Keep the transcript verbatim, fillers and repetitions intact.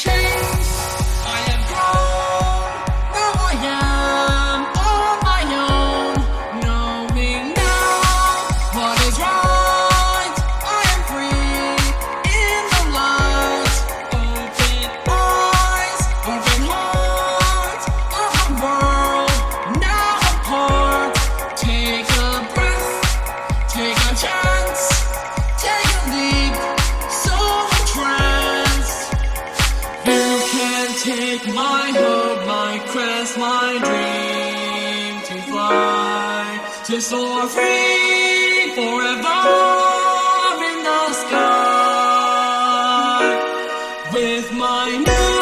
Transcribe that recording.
changed, I have grown. Now I am on my own, knowing now what is right. I am free in the light. Open eyes, open heart, of a world now apart. Take a breath, take a chance, take a leap, so entranced. You can take my hope, my quest, my dream to fly, to soar free forever in the sky with my new